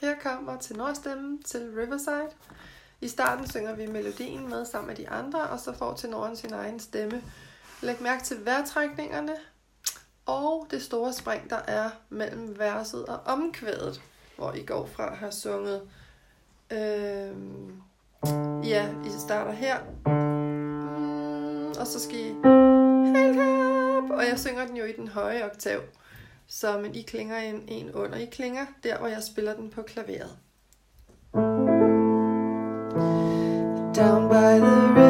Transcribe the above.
Her kommer tenorstemmen til Riverside. I starten synger vi melodien med sammen med de andre, og så får tenoren sin egen stemme. Læg mærke til vejrtrækningerne og det store spring, der er mellem verset og omkvædet, hvor I går fra at have sunget. I starter her, og så skal I helt op, og jeg synger den jo i den høje oktav, men I klinger en under. I klinger der, hvor jeg spiller den på klaveret. Down by the river